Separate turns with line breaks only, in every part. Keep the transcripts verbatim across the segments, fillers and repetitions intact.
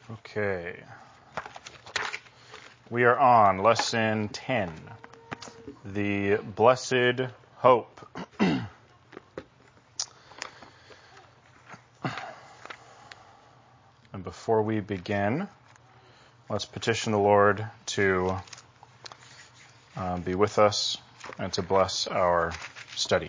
Okay. We are on lesson ten, the blessed hope. And before we begin, let's petition the Lord to um, be with us and to bless our study.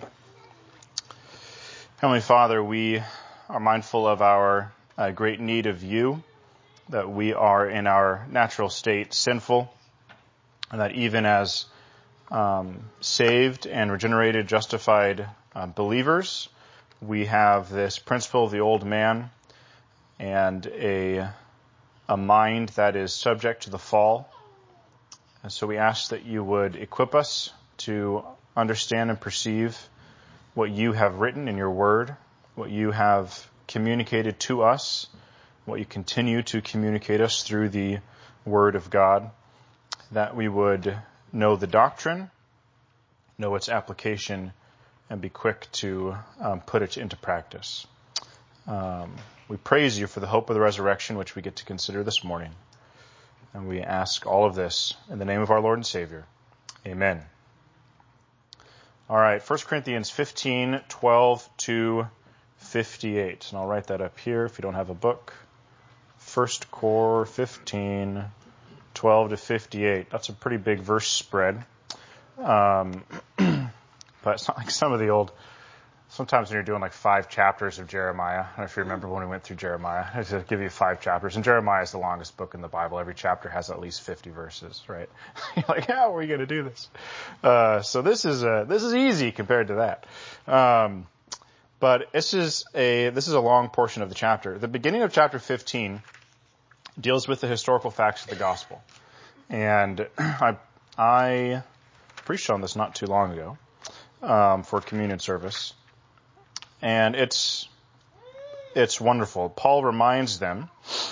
Heavenly Father, we are mindful of our uh, great need of you, that we are in our natural state sinful, and that even as um, saved and regenerated, justified uh, believers, we have this principle of the old man and a a mind that is subject to the fall. And so we ask that you would equip us to understand and perceive what you have written in your word, what you have communicated to us, what you continue to communicate us through the Word of God, that we would know the doctrine, know its application, and be quick to um, put it into practice. Um, we praise you for the hope of the resurrection, which we get to consider this morning. And we ask all of this in the name of our Lord and Savior. Amen. All right, First Corinthians fifteen, twelve to fifty-eight. And I'll write that up here if you don't have a book. First Cor fifteen, twelve to fifty-eight. That's a pretty big verse spread. Um, but it's not like some of the old, sometimes when you're doing like five chapters of Jeremiah, I don't know if you remember when we went through Jeremiah, I had to give you five chapters. And Jeremiah is the longest book in the Bible. Every chapter has at least fifty verses, right? You're like, how are we going to do this? Uh, so this is, uh, this is easy compared to that. Um, but this is a, this is a long portion of the chapter. The beginning of chapter fifteen deals with the historical facts of the gospel. And I, I preached on this not too long ago um, for communion service. And it's it's wonderful. Paul reminds them,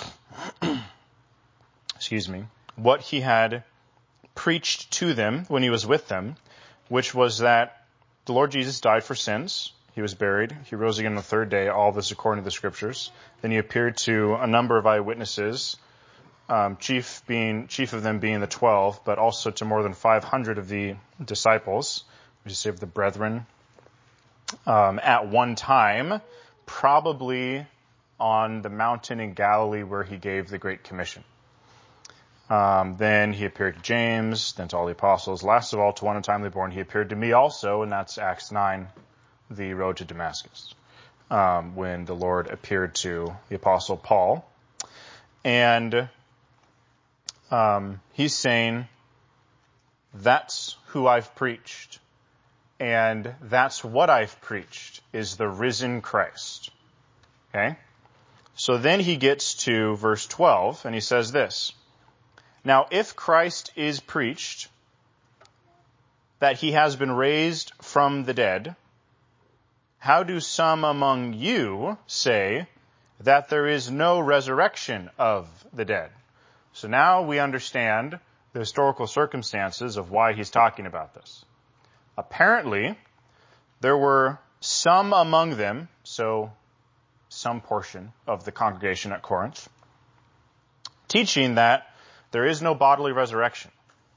excuse me, what he had preached to them when he was with them, which was that the Lord Jesus died for sins. He was buried. He rose again on the third day, all this according to the Scriptures. Then he appeared to a number of eyewitnesses, um, chief being chief of them being the twelve, but also to more than five hundred of the disciples, which is say of the brethren, um, at one time, probably on the mountain in Galilee where he gave the Great Commission. Um, then he appeared to James, then to all the apostles. Last of all, to one untimely born, he appeared to me also, and that's Acts nine. The road to Damascus, um, when the Lord appeared to the Apostle Paul. And um, he's saying, that's who I've preached. And that's what I've preached, is the risen Christ. Okay? So then he gets to verse twelve, and he says this. Now, if Christ is preached, that he has been raised from the dead, how do some among you say that there is no resurrection of the dead? So now we understand the historical circumstances of why he's talking about this. Apparently, there were some among them, so some portion of the congregation at Corinth, teaching that there is no bodily resurrection.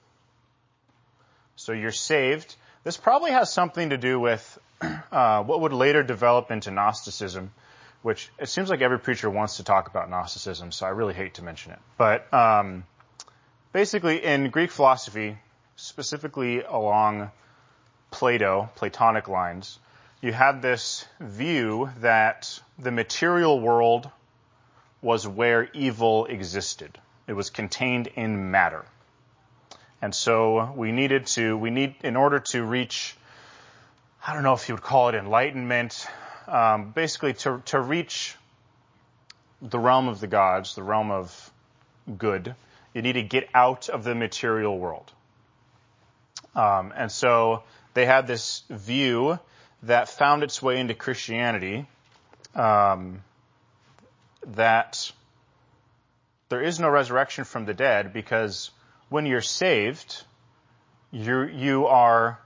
So you're saved. This probably has something to do with Uh, what would later develop into Gnosticism, which it seems like every preacher wants to talk about Gnosticism, so I really hate to mention it. But um, basically in Greek philosophy, specifically along Plato, Platonic lines, you had this view that the material world was where evil existed. It was contained in matter. And so we needed to, we need, in order to reach, I don't know if you would call it enlightenment, um, basically to, to reach the realm of the gods, the realm of good, you need to get out of the material world. Um, and so they had this view that found its way into Christianity, um, that there is no resurrection from the dead because when you're saved, you you are,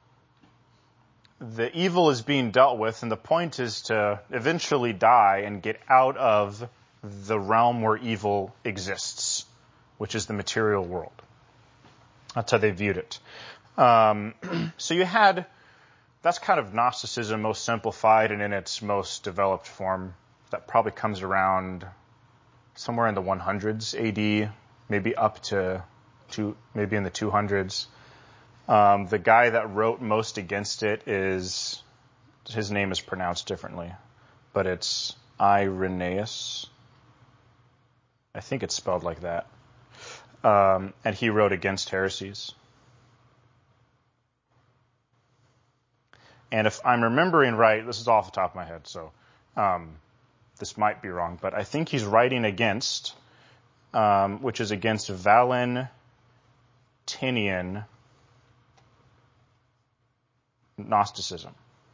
the evil is being dealt with, and the point is to eventually die and get out of the realm where evil exists, which is the material world. That's how they viewed it. Um, so you had, that's kind of Gnosticism most simplified and in its most developed form. That probably comes around somewhere in the one hundreds A D, maybe up to, to maybe in the two hundreds. Um, the guy that wrote most against it is, his name is pronounced differently, but it's Irenaeus. I think it's spelled like that. Um, and he wrote against heresies. And if I'm remembering right, this is off the top of my head, so um, this might be wrong, but I think he's writing against, um, which is against Valentinian Gnosticism,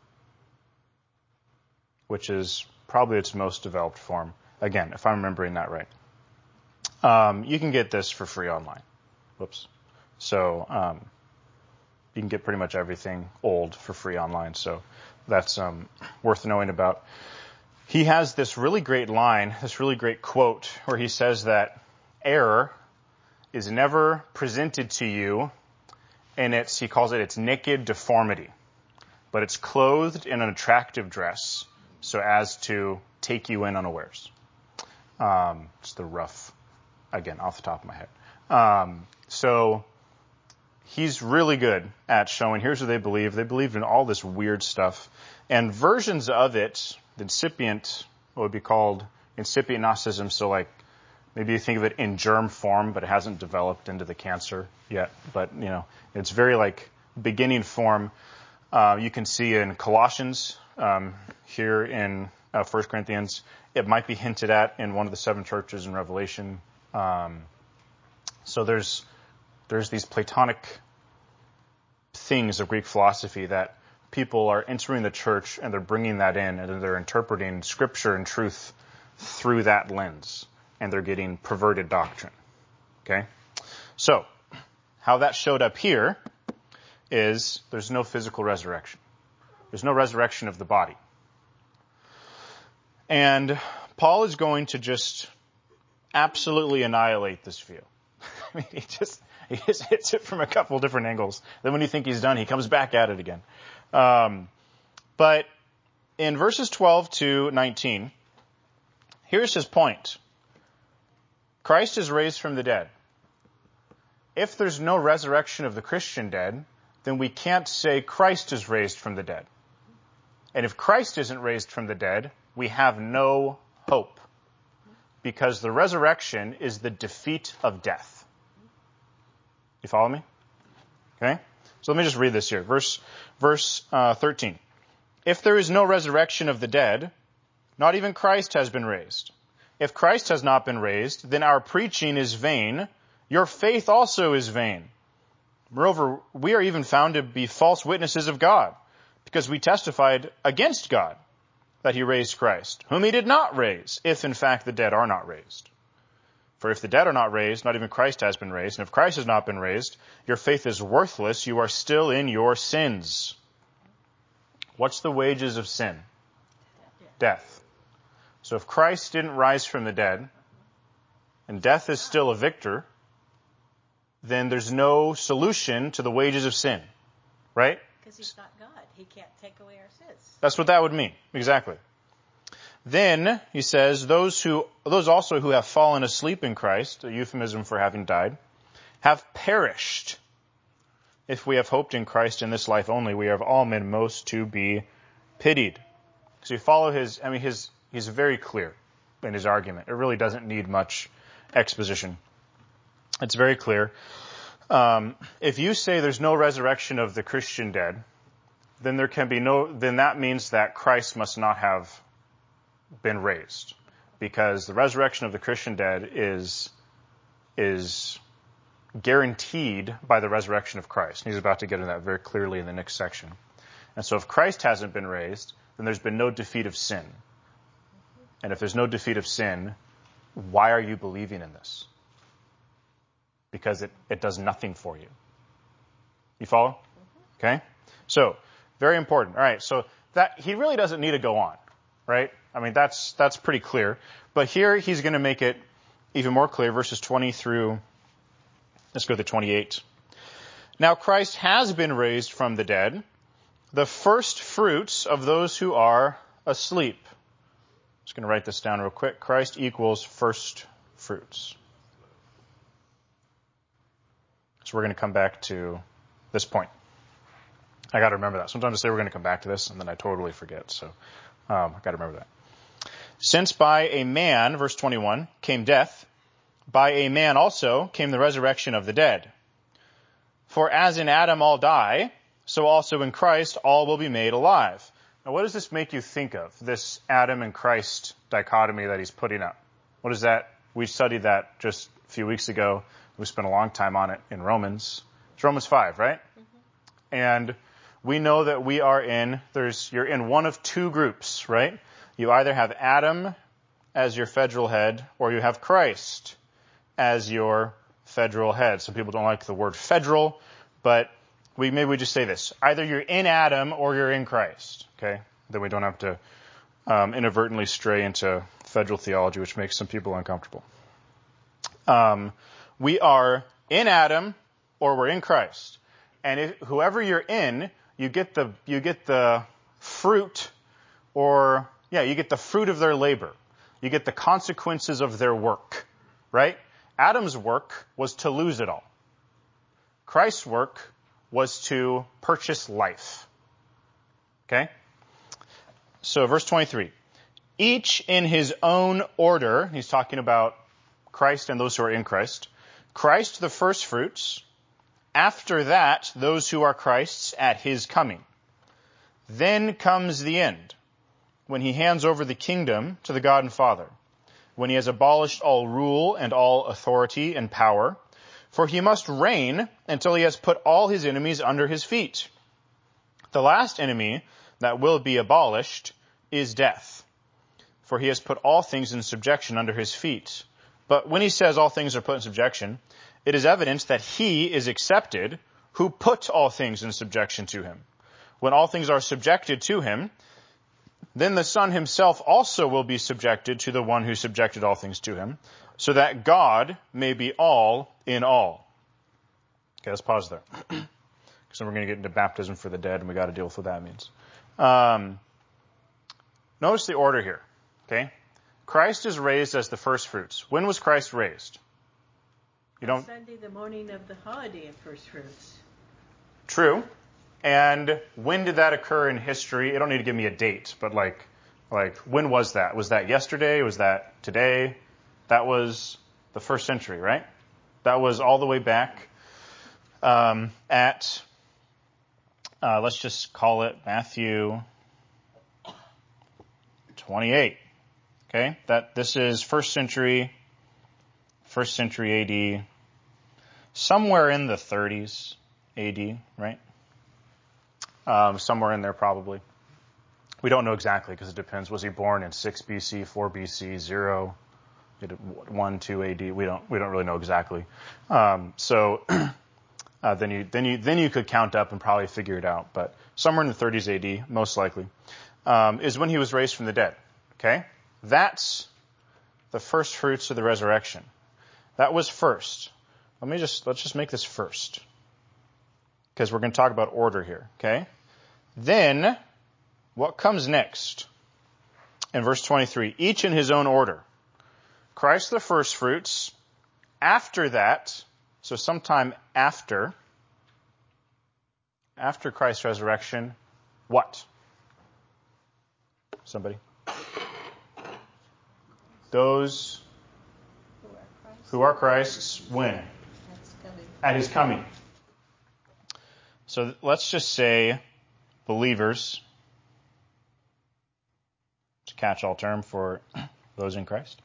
which is probably its most developed form. Again, if I'm remembering that right. Um, you can get this for free online. Whoops. So um, you can get pretty much everything old for free online. So that's um, worth knowing about. He has this really great line, this really great quote, where he says that error is never presented to you in its, he calls it its naked deformity, but it's clothed in an attractive dress so as to take you in unawares. Um, it's the rough, again, off the top of my head. Um, so he's really good at showing, here's what they believe. They believed in all this weird stuff. And versions of it, the incipient, what would be called incipient Gnosticism, so like maybe you think of it in germ form, but it hasn't developed into the cancer yet. But, you know, it's very like beginning form. Uh, you can see in Colossians, um, here in uh, First Corinthians. It might be hinted at in one of the seven churches in Revelation. Um, so there's there's these Platonic things of Greek philosophy that people are entering the church and they're bringing that in and they're interpreting Scripture and truth through that lens, and they're getting perverted doctrine. Okay? So, how that showed up here is there's no physical resurrection. There's no resurrection of the body. And Paul is going to just absolutely annihilate this view. I mean, he just, he just hits it from a couple different angles. Then when you think he's done, he comes back at it again. Um, but in verses twelve to nineteen, here's his point. Christ is raised from the dead. If there's no resurrection of the Christian dead, then we can't say Christ is raised from the dead. And if Christ isn't raised from the dead, we have no hope. Because the resurrection is the defeat of death. You follow me? Okay? So let me just read this here. Verse, verse uh, thirteen. If there is no resurrection of the dead, not even Christ has been raised. If Christ has not been raised, then our preaching is vain. Your faith also is vain. Moreover, we are even found to be false witnesses of God, because we testified against God that he raised Christ, whom he did not raise, if in fact the dead are not raised. For if the dead are not raised, not even Christ has been raised. And if Christ has not been raised, your faith is worthless. You are still in your sins. What's the wages of sin? Death. So if Christ didn't rise from the dead, and death is still a victor, then there's no solution to the wages of sin. Right?
Because he's not God. He can't take away our sins.
That's what that would mean. Exactly. Then, he says, those who, those also who have fallen asleep in Christ, a euphemism for having died, have perished. If we have hoped in Christ in this life only, we are of all men most to be pitied. So you follow his, I mean, his, he's very clear in his argument. It really doesn't need much exposition. It's very clear. Um, if you say there's no resurrection of the Christian dead, then there can be no, then that means that Christ must not have been raised, because the resurrection of the Christian dead is, is guaranteed by the resurrection of Christ. And he's about to get into that very clearly in the next section. And so if Christ hasn't been raised, then there's been no defeat of sin. And if there's no defeat of sin, why are you believing in this? Because it, it does nothing for you. You follow? Okay? So, very important. All right, so that he really doesn't need to go on. right? I mean, that's that's pretty clear. But here he's going to make it even more clear, verses twenty through, let's go to twenty-eight. Now Christ has been raised from the dead, the first fruits of those who are asleep. Just going to write this down real quick. Christ equals first fruits. So we're going to come back to this point. I got to remember that. Sometimes I say we're going to come back to this, and then I totally forget. So um, I got to remember that. Since by a man, verse twenty-one, came death, by a man also came the resurrection of the dead. For as in Adam all die, so also in Christ all will be made alive. Now what does this make you think of, this Adam and Christ dichotomy that he's putting up? What is that? We studied that just a few weeks ago. We spent a long time on it in Romans. It's Romans five, right? Mm-hmm. And we know that we are in, there's, you're in one of two groups, right? You either have Adam as your federal head, or you have Christ as your federal head. Some people don't like the word federal, but we maybe we just say this. Either you're in Adam or you're in Christ, okay? Then we don't have to um, inadvertently stray into federal theology, which makes some people uncomfortable. Um, we are in Adam or we're in Christ. And if, whoever you're in, you get the you get the fruit or, yeah, you get the fruit of their labor. You get the consequences of their work, right? Adam's work was to lose it all. Christ's work was to purchase life. Okay? So verse twenty-three. Each in his own order, he's talking about Christ and those who are in Christ. Christ the first fruits. After that, those who are Christ's at his coming. Then comes the end, when he hands over the kingdom to the God and Father, when he has abolished all rule and all authority and power, for he must reign until he has put all his enemies under his feet. The last enemy that will be abolished is death, for he has put all things in subjection under his feet. But when he says all things are put in subjection, it is evident that he is accepted who put all things in subjection to him. When all things are subjected to him, then the Son himself also will be subjected to the one who subjected all things to him, so that God may be all in all. Okay, let's pause there. Because then we're going to get into baptism for the dead, and we got to deal with what that means. Um, notice the order here. Okay, Christ is raised as the first fruits. When was Christ raised? You don't.
Sunday, the morning of the holiday of first fruits.
True. And when did that occur in history? You don't need to give me a date, but like, like when was that? Was that yesterday? Was that today? That was the first century, right? That was all the way back um, at, uh, let's just call it Matthew twenty-eight. Okay, that this is first century, first century A D, somewhere in the thirties A D, right? Um, somewhere in there probably. We don't know exactly because it depends. Was he born in six B C, four B C, zero, one, two A D? We don't we don't really know exactly. Um, so uh, then you then you then you could count up and probably figure it out. But somewhere in the thirties A D, most likely, um, is when he was raised from the dead. Okay, that's the first fruits of the resurrection. That was first. Let me just let's just make this first, because we're going to talk about order here. Okay. Then, what comes next? In verse twenty-three, each in his own order. Christ the first fruits. After that, so sometime after, after Christ's resurrection, what? Somebody? Those who are Christ's, when? At his coming. So let's just say believers, it's a catch-all term for those in Christ,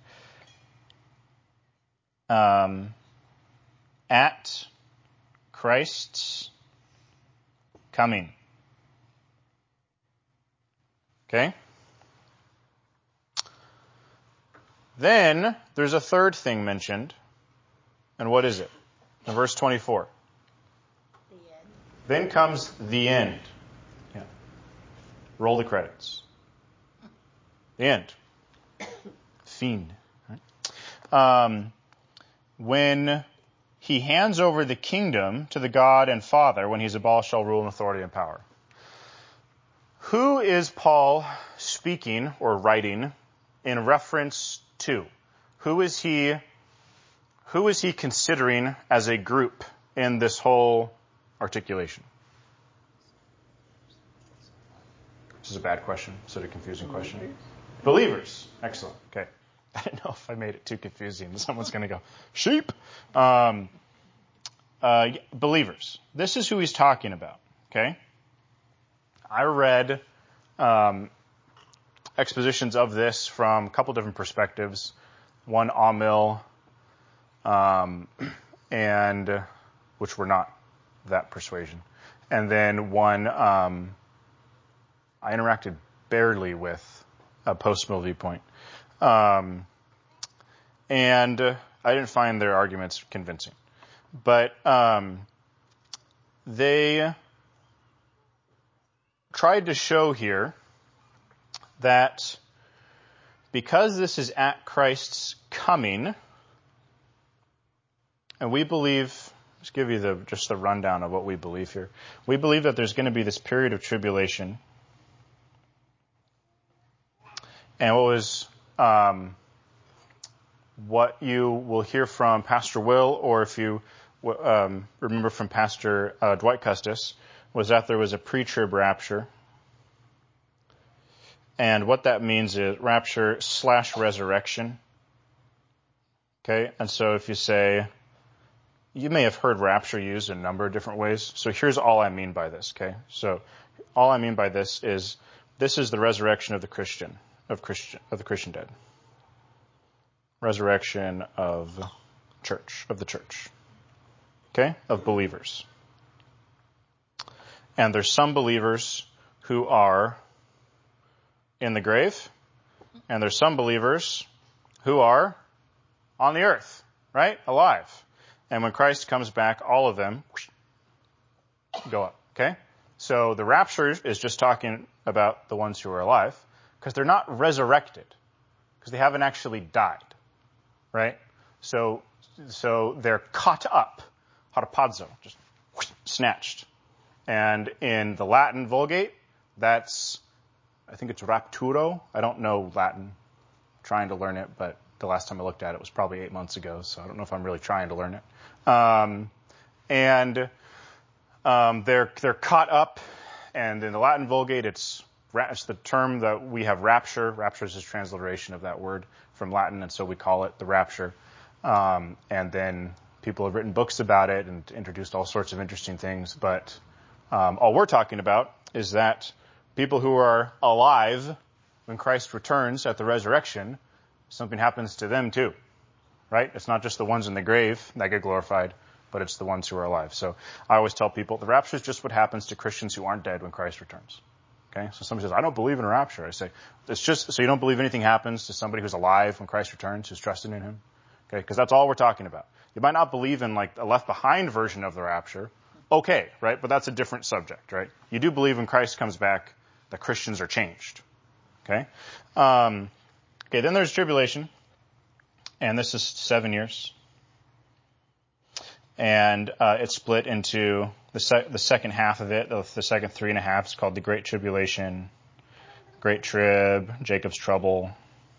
um, at Christ's coming. Okay? Then there's a third thing mentioned, and what is it? In verse twenty-four.
The end.
Then comes the end. Yeah. Roll the credits. The end. Fin. Right? Um, when he hands over the kingdom to the God and Father, when he's abolished all rule and authority and power. Who is Paul speaking or writing in reference to? Who is he, who is he considering as a group in this whole articulation? This is a bad question. Is it a confusing question? Believers. Excellent. Okay. I didn't know if I made it too confusing. Someone's going to go, sheep. Um, uh, believers. This is who he's talking about. Okay. I read um, expositions of this from a couple different perspectives. One Amil, um, and which were not that persuasion, and then one um, I interacted barely with a post-mill viewpoint, um, and uh, I didn't find their arguments convincing, but um, they tried to show here that because this is at Christ's coming, and we believe, let's give you the just the rundown of what we believe here. We believe that there's going to be this period of tribulation. And what was um, what you will hear from Pastor Will, or if you um, remember from Pastor uh, Dwight Custis, was that there was a pre-trib rapture. And what that means is rapture slash resurrection. Okay, and so if you say, you may have heard rapture used in a number of different ways. So here's all I mean by this, okay? So all I mean by this is, this is the resurrection of the Christian, of Christian, of the Christian dead. Resurrection of church, of the church. Okay? Of believers. And there's some believers who are in the grave, and there's some believers who are on the earth, right? Alive. And when Christ comes back, all of them whoosh, go up, okay? So the rapture is just talking about the ones who are alive, because they're not resurrected, because they haven't actually died, right? So, so they're caught up, harpazo, just whoosh, snatched. And in the Latin Vulgate, that's, I think it's rapturo. I don't know Latin. I'm trying to learn it, but the last time I looked at it was probably eight months ago, so I don't know if I'm really trying to learn it. Um, and um, they're they're caught up, and in the Latin Vulgate, it's, it's the term that we have rapture. Rapture is a transliteration of that word from Latin, and so we call it the rapture. Um, and then people have written books about it and introduced all sorts of interesting things, but um, all we're talking about is that people who are alive when Christ returns at the resurrection, something happens to them too, right? It's not just the ones in the grave that get glorified, but it's the ones who are alive. So I always tell people the rapture is just what happens to Christians who aren't dead when Christ returns. Okay? So somebody says, I don't believe in a rapture. I say, it's just so you don't believe anything happens to somebody who's alive when Christ returns, who's trusting in him. Okay? Because that's all we're talking about. You might not believe in like a left behind version of the rapture. Okay, right? But that's a different subject, right? You do believe when Christ comes back, that Christians are changed. Okay? Um, okay, then there's tribulation. And this is seven years. And uh, it's split into the, se- the second half of it, the, the second three and a half is called the Great Tribulation, Great Trib, Jacob's Trouble.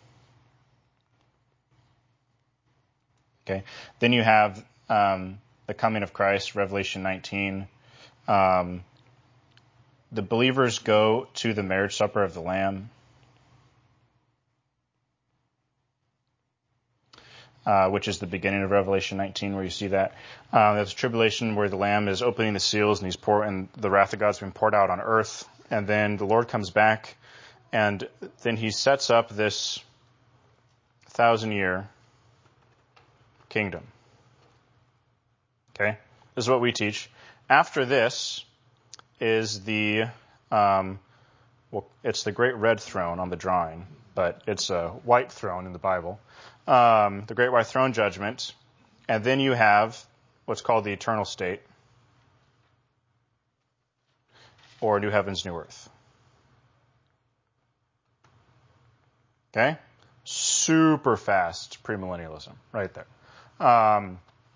Okay? Then you have um, the coming of Christ, Revelation nineteen. Um, the believers go to the marriage supper of the Lamb. Uh, which is the beginning of Revelation nineteen, where you see that. Uh, there's a tribulation where the Lamb is opening the seals, and he's pour, and the wrath of God's been poured out on earth. And then the Lord comes back, and then he sets up this thousand-year kingdom. Okay, this is what we teach. After this is the um, well, it's the great red throne on the drawing, but it's a white throne in the Bible. Um, the great white throne judgment, and then you have what's called the eternal state, or new heavens, new earth. Okay? Super fast premillennialism right there. Um,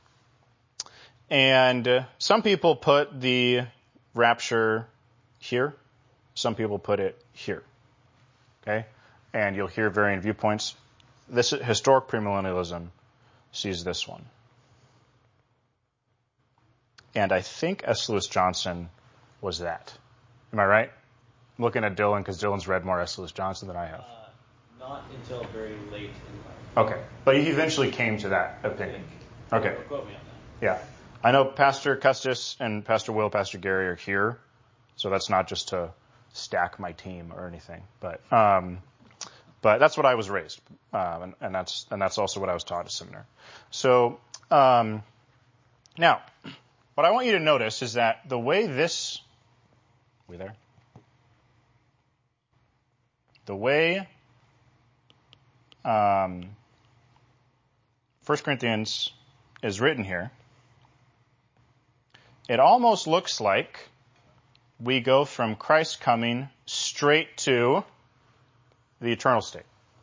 and uh, some people put the rapture here. Some people put it here. Okay? And you'll hear varying viewpoints. This historic premillennialism sees this one. And I think S. Lewis Johnson was that. Am I right? I'm looking at Dylan because Dylan's read more S. Lewis Johnson than I have.
Uh, not until very late in life.
Okay. But he eventually came to that opinion. Okay.
Don't quote me on that.
Yeah. I know Pastor Custis and Pastor Will, Pastor Gary are here. So that's not just to stack my team or anything. But um, but that's what I was raised. Um, and, and that's and that's also what I was taught at seminary. So um, now, what I want you to notice is that the way this... We there? The way um, First Corinthians is written here, it almost looks like we go from Christ coming straight to the eternal state.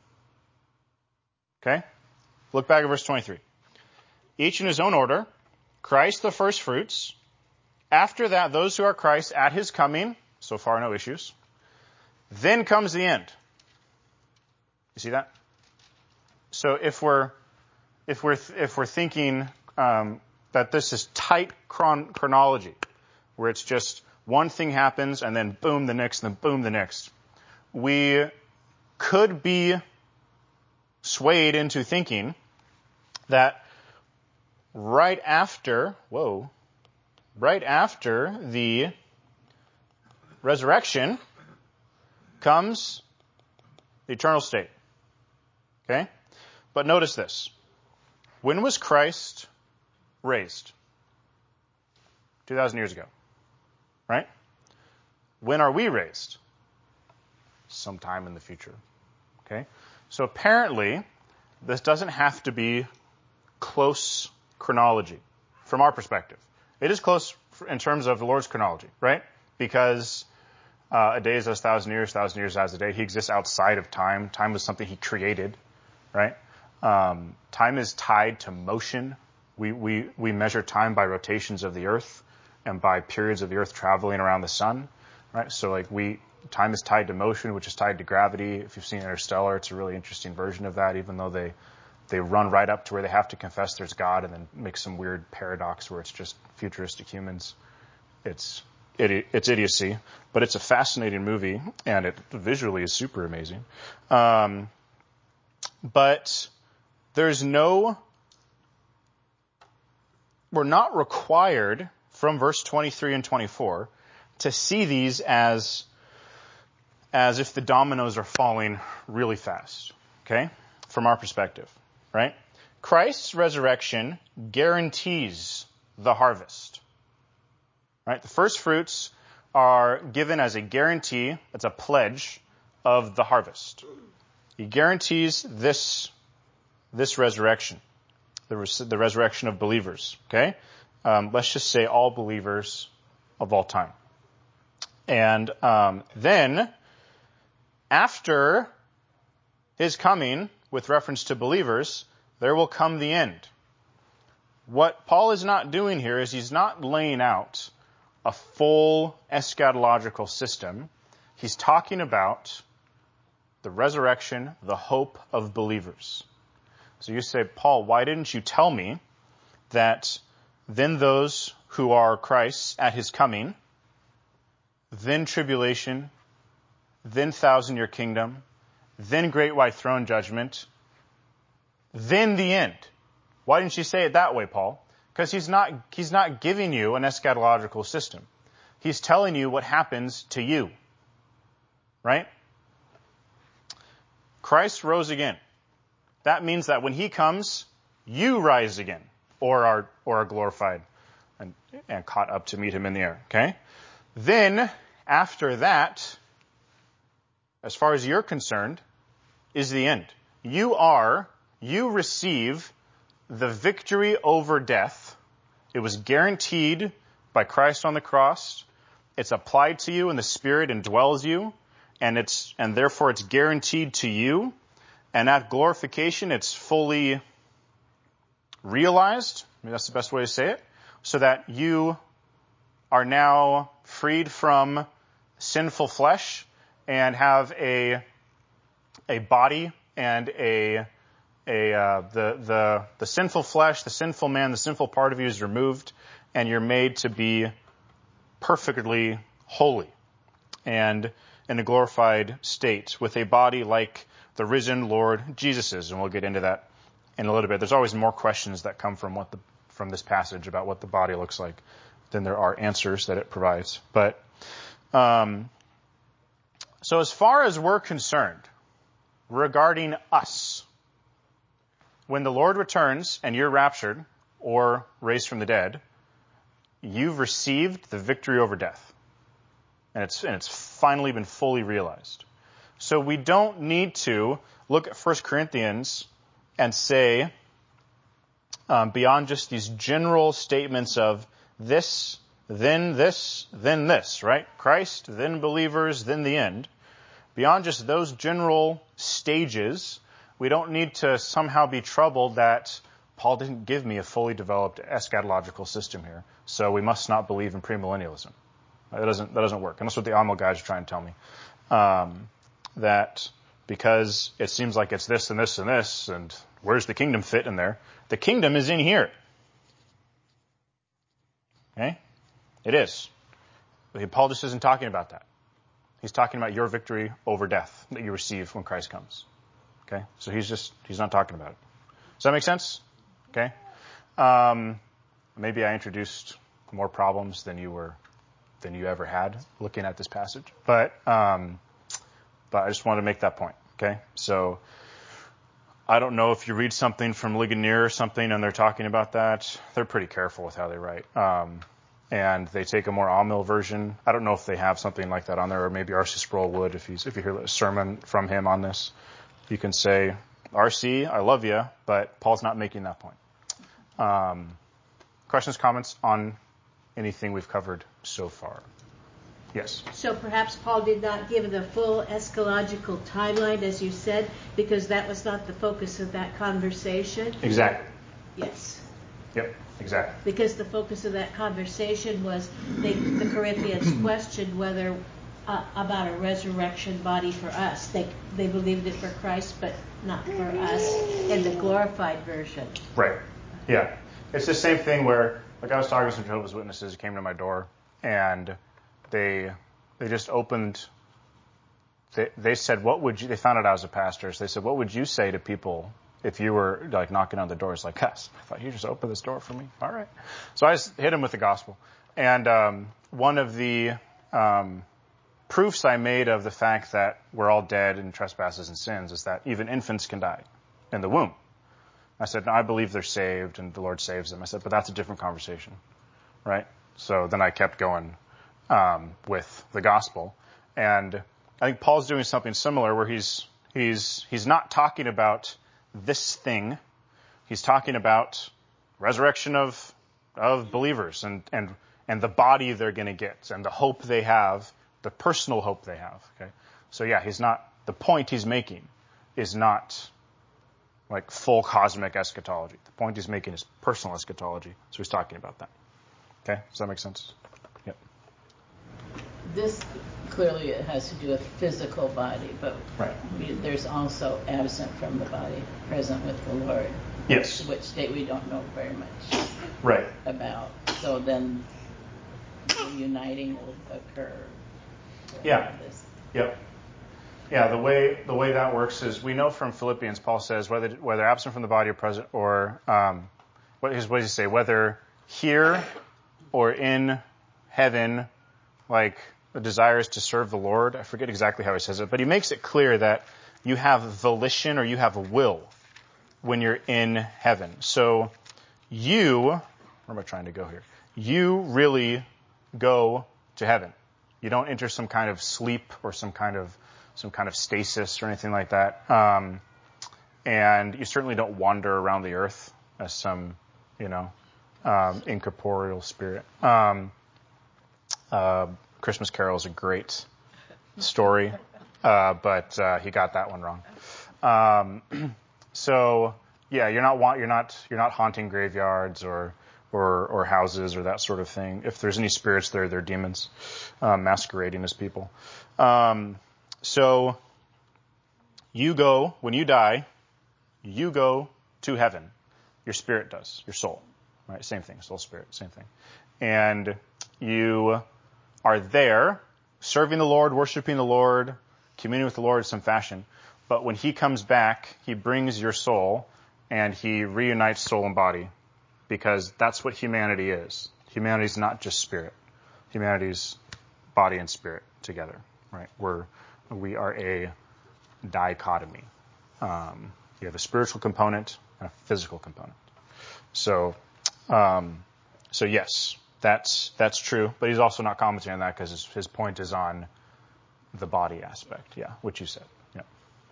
Okay? Look back at verse twenty-three. Each in his own order, Christ the first fruits. After that, those who are Christ at his coming, so far no issues. Then comes the end. You see that? So if we're if we're if we're thinking um, that this is tight chron- chronology, where it's just one thing happens and then boom the next, and then boom the next, we could be swayed into thinking that right after, whoa, right after the resurrection comes the eternal state. Okay? But notice this. When was Christ raised? two thousand years ago. Right? When are we raised? Sometime in the future. Okay? So apparently, this doesn't have to be close chronology from our perspective. It is close in terms of the Lord's chronology, right? Because uh, a day is as a thousand years, a thousand years as a day. He exists outside of time. Time was something he created, right? Um, time is tied to motion. We, we, we measure time by rotations of the earth and by periods of the earth traveling around the sun, right? So like we, time is tied to motion, which is tied to gravity. If you've seen Interstellar, it's a really interesting version of that, even though they, they run right up to where they have to confess there's God and then make some weird paradox where it's just futuristic humans. It's, idi- it's idiocy, but it's a fascinating movie and it visually is super amazing. Um, but there's no, we're not required from verse twenty-three and twenty-four to see these as, as if the dominoes are falling really fast, okay? From our perspective, right? Christ's resurrection guarantees the harvest, right? The first fruits are given as a guarantee, it's a pledge of the harvest. He guarantees this, this resurrection, the, res- the resurrection of believers, okay? Um, let's just say all believers of all time. And um, then, after his coming, with reference to believers, there will come the end. What Paul is not doing here is he's not laying out a full eschatological system. He's talking about the resurrection, the hope of believers. So you say, Paul, why didn't you tell me that then those who are Christ's at his coming, then tribulation, then thousand-year kingdom, then great white throne judgment, then the end? Why didn't you say it that way, Paul? Because he's not, he's not giving you an eschatological system. He's telling you what happens to you. Right? Christ rose again. That means that when he comes, you rise again, or are, or are glorified and, and caught up to meet him in the air. Okay? Then, after that, as far as you're concerned, is the end. You are, you receive the victory over death. It was guaranteed by Christ on the cross. It's applied to you and the Spirit indwells you, and it's, and therefore it's guaranteed to you. And at glorification, it's fully realized. I mean, that's the best way to say it. So that you are now freed from sinful flesh and have a a body and a a uh, the the the sinful flesh, the sinful man, the sinful part of you is removed, and you're made to be perfectly holy and in a glorified state with a body like the risen Lord Jesus is. And we'll get into that in a little bit. There's always more questions that come from what the from this passage about what the body looks like than there are answers that it provides. But um, so as far as we're concerned, regarding us, when the Lord returns and you're raptured or raised from the dead, you've received the victory over death. And it's and it's finally been fully realized. So we don't need to look at First Corinthians and say, um, beyond just these general statements of this, then this, then this, right? Christ, then believers, then the end. Beyond just those general stages, we don't need to somehow be troubled that Paul didn't give me a fully developed eschatological system here, so we must not believe in premillennialism. That doesn't that doesn't work, and that's what the Amo guys are trying to tell me. Um, that because it seems like it's this and this and this, and where's the kingdom fit in there? The kingdom is in here. Okay? It is. Paul just isn't talking about that. He's talking about your victory over death that you receive when Christ comes. Okay? So he's just, he's not talking about it. Does that make sense? Okay? Um, maybe I introduced more problems than you were, than you ever had looking at this passage. But, um, but I just wanted to make that point. Okay? So, I don't know if you read something from Ligonier or something and they're talking about that. They're pretty careful with how they write. Um, and they take a more Amil version. I don't know if they have something like that on there, or maybe R C Sproul would if he's, if you hear a sermon from him on this. You can say, R C, I love you, but Paul's not making that point. Um, questions, comments on anything we've covered so far? Yes.
So perhaps Paul did not give the full eschatological timeline, as you said, because that was not the focus of that conversation.
Exactly.
Yes.
Yep, exactly.
Because the focus of that conversation was they, the Corinthians questioned whether uh, about a resurrection body for us. They they believed it for Christ, but not for us in the glorified version.
Right. Yeah. It's the same thing where, like, I was talking to some Jehovah's Witnesses who came to my door, and they they just opened. They they said, "What would you?" They found out I was a pastor. So they said, "What would you say to people if you were like knocking on the doors like us?" I thought, "You just open this door for me." All right. So I just hit them with the gospel, and um, one of the um, proofs I made of the fact that we're all dead in trespasses and sins is that even infants can die in the womb. I said, no, I believe they're saved and the Lord saves them. I said, but that's a different conversation, right? So then I kept going um, with the gospel, and I think Paul's doing something similar where he's he's he's not talking about this thing. He's talking about resurrection of of believers and and and the body they're going to get and the hope they have, the personal hope they have. Okay, so yeah, he's not. The point he's making is not like full cosmic eschatology. The point he's making is personal eschatology. So he's talking about that. Okay, does that make sense? Yep.
This clearly it has to do with physical body, but
right.
we, there's also absent from the body, present with the Lord.
Yes.
Which state we don't know very much
right.
about. So then the uniting will occur.
Yeah. This. Yep. Yeah, the way the way that works is we know from Philippians, Paul says whether whether absent from the body or present, or um, what is what does he say? Whether here or in heaven, like the desire is to serve the Lord. I forget exactly how he says it, but he makes it clear that you have volition or you have a will when you're in heaven. So you, where am I trying to go here? You really go to heaven. You don't enter some kind of sleep or some kind of some kind of stasis or anything like that. Um, and you certainly don't wander around the earth as some, you know, um, incorporeal spirit. Um, uh, Christmas Carol is a great story, uh, but uh, he got that one wrong. Um, so yeah, you're not want, you're not you're not haunting graveyards or or or houses or that sort of thing. If there's any spirits there, they're demons um, masquerading as people. Um, so you go when you die, you go to heaven. Your spirit does, your soul, right? Same thing, soul, spirit, same thing. And you are there serving the Lord, worshiping the Lord, communing with the Lord in some fashion. But when he comes back, he brings your soul and he reunites soul and body, because that's what humanity is. Humanity is not just spirit. Humanity's body and spirit together, right? We're, we are a dichotomy. Um, you have a spiritual component and a physical component. So, um, so yes, that's that's true. But he's also not commenting on that because his, his point is on the body aspect. Yeah, which you said. Yeah.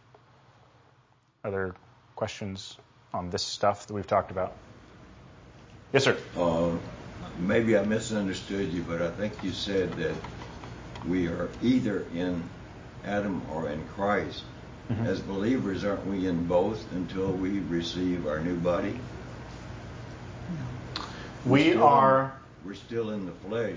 Other questions on this stuff that we've talked about? Yes, sir.
Uh, maybe I misunderstood you, but I think you said that we are either in Adam or in Christ. Mm-hmm. As believers, aren't we in both until we receive our new body?
We are.
In, we're still in the flesh.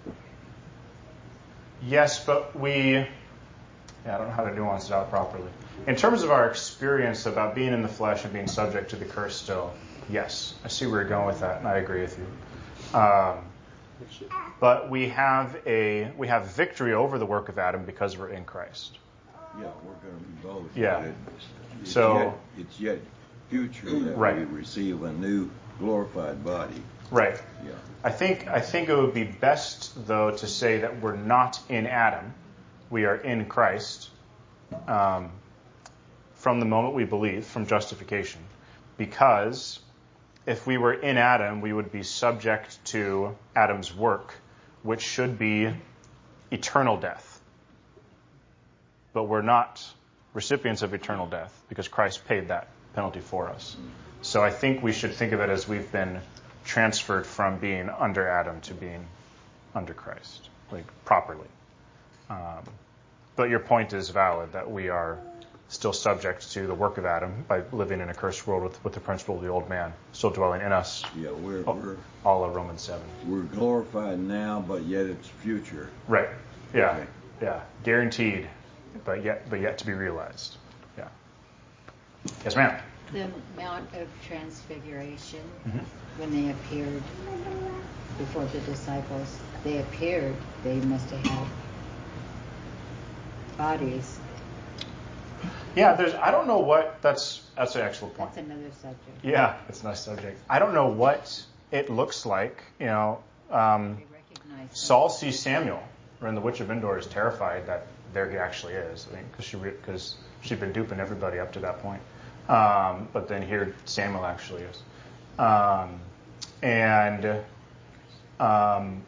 Yes, but we. Yeah, I don't know how to nuance it out properly. In terms of our experience about being in the flesh and being subject to the curse still, yes, I see where you're going with that, and I agree with you. Um, but we have a we have victory over the work of Adam because we're in Christ.
Yeah, we're going to be both.
Yeah.
It, it's
so
yet, it's yet future that
right.
we receive a new glorified body.
Right.
Yeah.
I think I think it would be best though to say that we're not in Adam, we are in Christ. Um, from the moment we believe, from justification, because if we were in Adam, we would be subject to Adam's work, which should be eternal death. But we're not recipients of eternal death because Christ paid that penalty for us. So I think we should think of it as we've been transferred from being under Adam to being under Christ, like properly. Um, but your point is valid that we are still subject to the work of Adam by living in a cursed world with, with the principle of the old man still dwelling in us.
Yeah, we're,
all,
we're
all of Romans seven.
We're glorified now, but yet it's future.
Right. Yeah.
Okay.
Yeah. Guaranteed, but yet but yet to be realized. Yeah. Yes, ma'am.
The Mount of Transfiguration,
mm-hmm.
when they appeared before the disciples, they appeared. They must have had bodies.
Yeah, there's. I don't know what. That's that's an excellent point.
That's another subject.
Yeah, it's a nice subject. I don't know what it looks like. You know, um, Saul sees Samuel, and the Witch of Endor is terrified that there he actually is. I mean, because she because she'd been duping everybody up to that point. Um, but then here Samuel actually is, um, and um,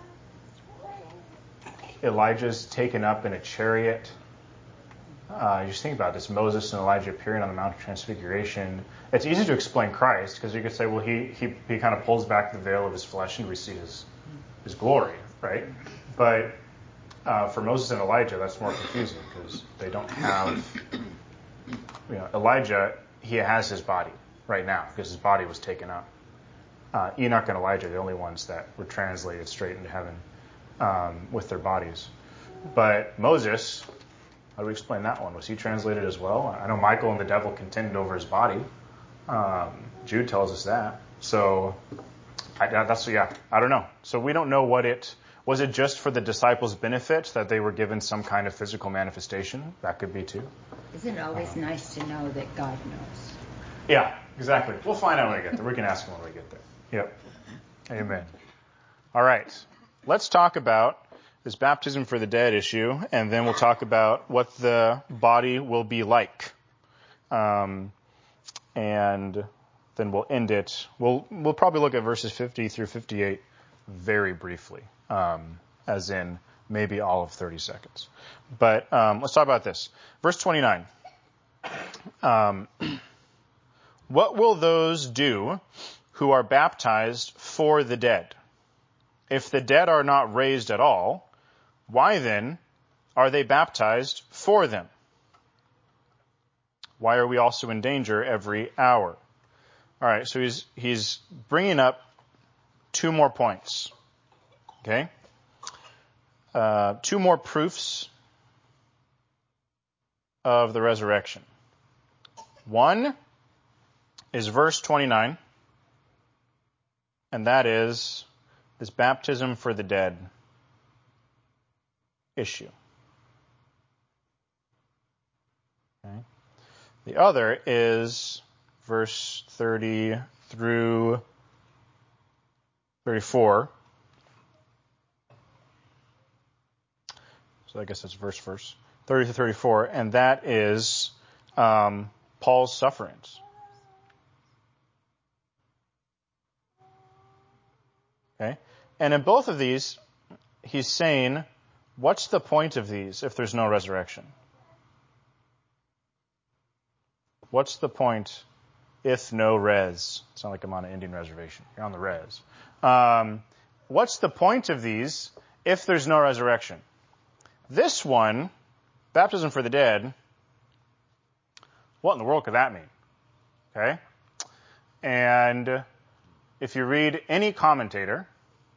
Elijah's taken up in a chariot. Uh, you just think about this, Moses and Elijah appearing on the Mount of Transfiguration. It's easy to explain Christ, because you could say, well, he, he he kind of pulls back the veil of his flesh and we see his, his glory, right? But uh, for Moses and Elijah, that's more confusing, because they don't have, you know, Elijah, he has his body right now, because his body was taken up. Uh, Enoch and Elijah are the only ones that were translated straight into heaven um, with their bodies. But Moses... How do we explain that one? Was he translated as well? I know Michael and the devil contended over his body. Um, Jude tells us that. So I, that's yeah. I don't know. So we don't know what it was. It just for the disciples' benefit that they were given some kind of physical manifestation? That could be too.
Isn't it always um, nice to know that God knows?
Yeah, exactly. We'll find out when we get there. We can ask him when we get there. Yep. Amen. All right. Let's talk about this baptism for the dead issue, and then we'll talk about what the body will be like. Um, and then we'll end it. We'll we'll probably look at verses fifty through fifty-eight very briefly, um, as in maybe all of thirty seconds. But um, let's talk about this. Verse twenty-nine. Um, what will those do who are baptized for the dead? If the dead are not raised at all, why then are they baptized for them? why are we also in danger every hour? All right, so he's he's bringing up two more points. Okay, uh, two more proofs of the resurrection. One is verse twenty-nine, and that is this baptism for the dead issue. Okay. The other is verse thirty through thirty-four. So I guess that's verse first. thirty to thirty-four, and that is um, Paul's sufferings. Okay? And in both of these, he's saying, what's the point of these if there's no resurrection? What's the point if no res? It's not like I'm on an Indian reservation. You're on the res. Um, what's the point of these if there's no resurrection? This one, baptism for the dead, what in the world could that mean? Okay? And if you read any commentator,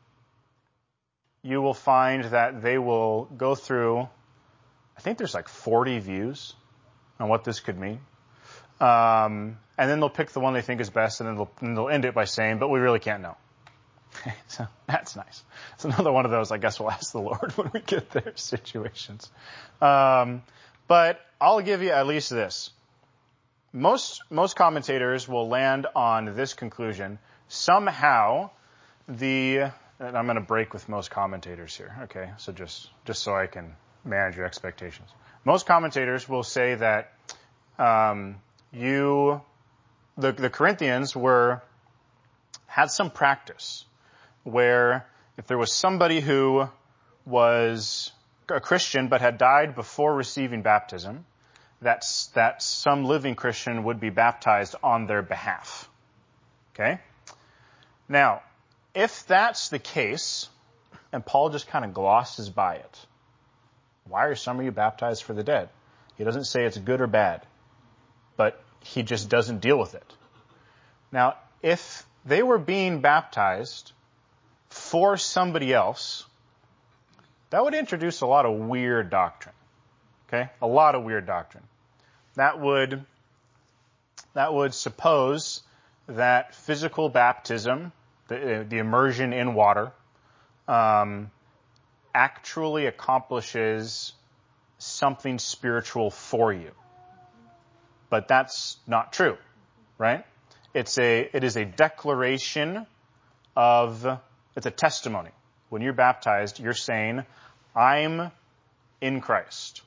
you will find that they will go through, I think there's like forty views on what this could mean. Um, and then they'll pick the one they think is best, and then they'll, and they'll end it by saying, but we really can't know. So that's nice. It's another one of those, I guess we'll ask the Lord when we get there situations. Um, but I'll give you at least this. Most, most commentators will land on this conclusion. Somehow, the, and I'm going to break with most commentators here, okay? So just, just so I can manage your expectations. Most commentators will say that, um, you, the, the Corinthians were, had some practice where if there was somebody who was a Christian but had died before receiving baptism, that's, that some living Christian would be baptized on their behalf. Okay? Now, if that's the case, and Paul just kind of glosses by it, why are some of you baptized for the dead? He doesn't say it's good or bad, but he just doesn't deal with it. Now, if they were being baptized for somebody else, that would introduce a lot of weird doctrine. Okay? A lot of weird doctrine. That would, that would suppose that physical baptism, the, the immersion in water, um, actually accomplishes something spiritual for you. But that's not true, right? It's a, it is a declaration of, it's a testimony. When you're baptized, you're saying, I'm in Christ.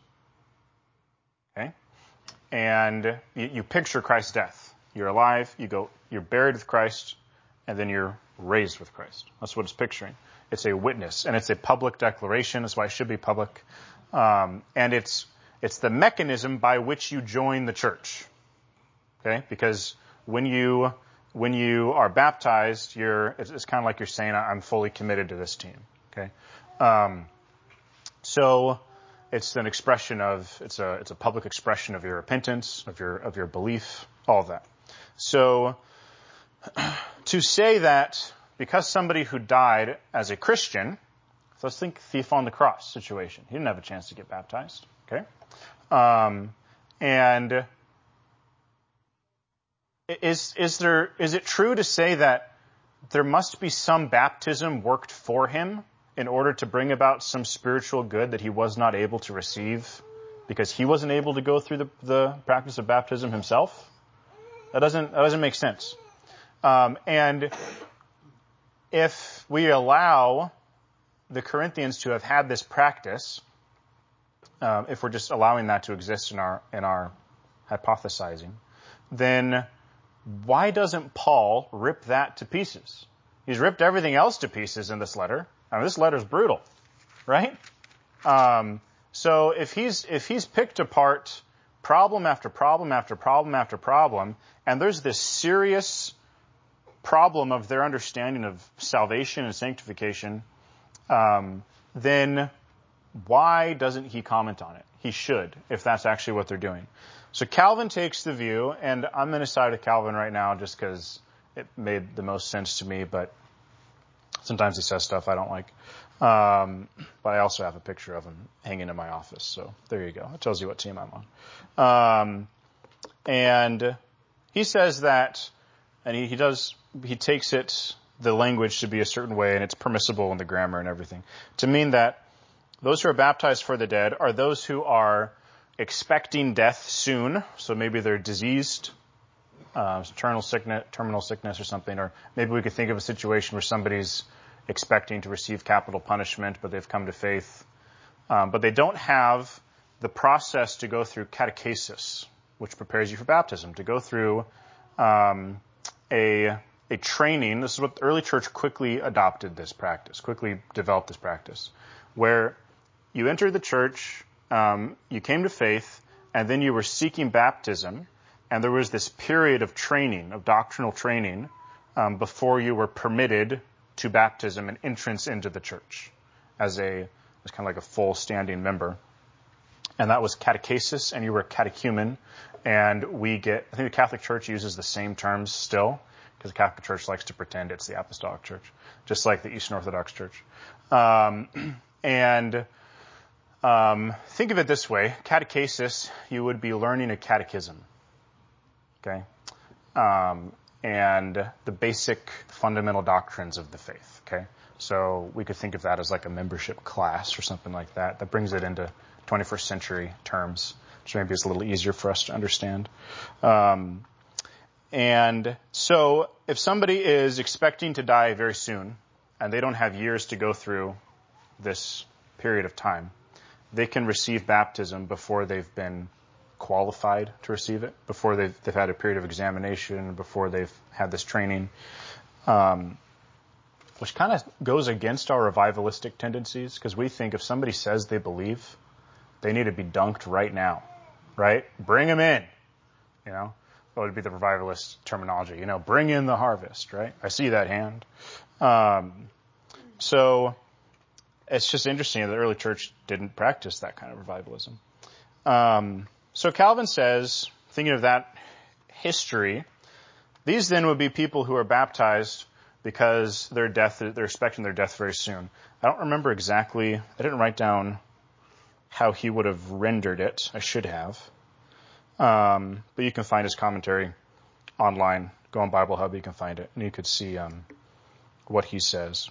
Okay? And you, you picture Christ's death. You're alive, you go, you're buried with Christ, and then you're raised with Christ. That's what it's picturing. It's a witness, and it's a public declaration. That's why it should be public. Um, and it's, it's the mechanism by which you join the church. Okay? Because when you, when you are baptized, you're, it's, it's kind of like you're saying, I'm fully committed to this team. Okay? Um, so, it's an expression of, it's a, it's a public expression of your repentance, of your, of your belief, all of that. So, to say that because somebody who died as a Christian, so let's think thief on the cross situation. He didn't have a chance to get baptized. Okay? Um, and is, is there, is it true to say that there must be some baptism worked for him in order to bring about some spiritual good that he was not able to receive because he wasn't able to go through the, the practice of baptism himself? That doesn't, that doesn't make sense. Um, and if we allow the Corinthians to have had this practice, um, if we're just allowing that to exist in our, in our hypothesizing, then why doesn't Paul rip that to pieces? He's ripped everything else to pieces in this letter. I mean, this letter's brutal, right? Um, so if he's, if he's picked apart problem after problem after problem after problem, and there's this serious problem of their understanding of salvation and sanctification, um, then why doesn't he comment on it? He should, if that's actually what they're doing. So Calvin takes the view, and I'm going to side with Calvin right now just because it made the most sense to me, but sometimes he says stuff I don't like. Um, but I also have a picture of him hanging in my office, so there you go. It tells you what team I'm on. Um, and he says that, and he, he does, he takes it, the language to be a certain way, and it's permissible in the grammar and everything, to mean that those who are baptized for the dead are those who are expecting death soon, so maybe they're diseased, uh, terminal sickness, terminal sickness or something, or maybe we could think of a situation where somebody's expecting to receive capital punishment, but they've come to faith, um, but they don't have the process to go through catechesis, which prepares you for baptism, to go through um, a a training. This is what the early church quickly adopted this practice, quickly developed this practice, where you entered the church, um, you came to faith, and then you were seeking baptism, and there was this period of training, of doctrinal training, um, before you were permitted to baptism and entrance into the church as a as kind of like a full standing member. And that was catechesis, and you were a catechumen. And we get, I think the Catholic Church uses the same terms still, because the Catholic Church likes to pretend it's the Apostolic Church, just like the Eastern Orthodox Church. Um, and um, think of it this way. Catechesis, you would be learning a catechism. Okay? Um, and the basic fundamental doctrines of the faith. Okay? So we could think of that as like a membership class or something like that. That brings it into twenty-first century terms, which maybe is a little easier for us to understand. Um, and so if somebody is expecting to die very soon, and they don't have years to go through this period of time, they can receive baptism before they've been qualified to receive it, before they've, they've had a period of examination, before they've had this training, um, which kind of goes against our revivalistic tendencies, because we think if somebody says they believe, they need to be dunked right now, right? Bring them in, you know? That would be the revivalist terminology, you know, bring in the harvest, right? I see that hand. Um, so it's just interesting that the early church didn't practice that kind of revivalism. Um, so Calvin says, thinking of that history, these then would be people who are baptized because their death, they're expecting their death very soon. I don't remember exactly, I didn't write down how he would have rendered it. I should have. Um, but you can find his commentary online. Go on Bible Hub, you can find it. And you could see um, what he says.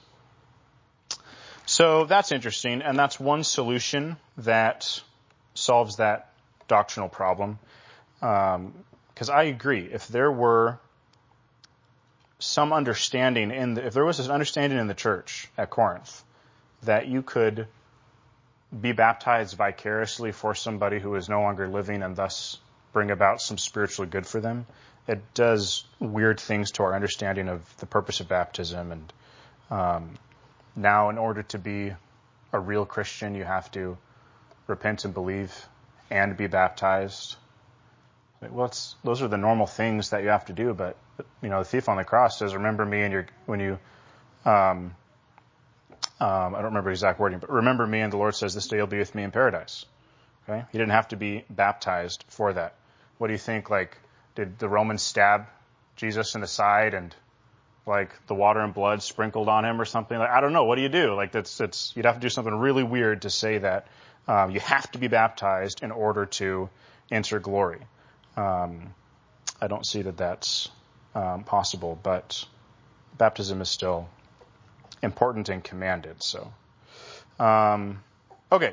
So that's interesting. And that's one solution that solves that doctrinal problem. Because um, I agree. If there were some understanding in the, if there was this understanding in the church at Corinth that you could be baptized vicariously for somebody who is no longer living and thus bring about some spiritual good for them, it does weird things to our understanding of the purpose of baptism. And um, now in order to be a real Christian, you have to repent and believe and be baptized. Well, it's, those are the normal things that you have to do, but you know, the thief on the cross says, remember me and your, when you, um, Um, I don't remember exact wording, but remember me, and the Lord says, this day you'll be with me in paradise. Okay? He didn't have to be baptized for that. What do you think? Like, did the Romans stab Jesus in the side and like the water and blood sprinkled on him or something? Like, I don't know. What do you do? Like, that's, that's, you'd have to do something really weird to say that, um, you have to be baptized in order to enter glory. Um, I don't see that that's, um, possible, but baptism is still important and commanded. So, um, okay.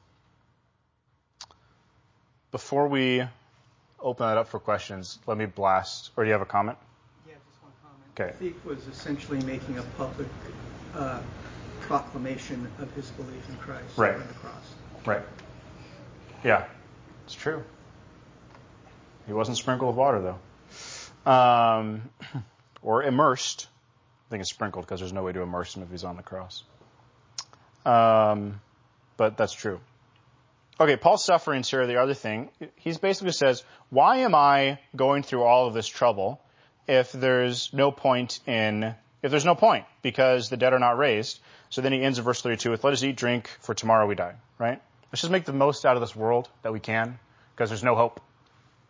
Before we open that up for questions, let me blast. Or do you have a comment?
Yeah, just one comment.
Okay.
The thief was essentially making a public uh, proclamation of his belief in Christ
Right.
on the cross.
Right. Yeah, it's true. He wasn't sprinkled with water, though. Um, or immersed. I think it's sprinkled because there's no way to immerse him if he's on the cross. Um, but that's true. Okay, Paul's sufferings here are the other thing. He basically says, why am I going through all of this trouble if there's no point in, if there's no point, because the dead are not raised? So then he ends in verse thirty-two with, let us eat, drink, for tomorrow we die, right? Let's just make the most out of this world that we can, because there's no hope.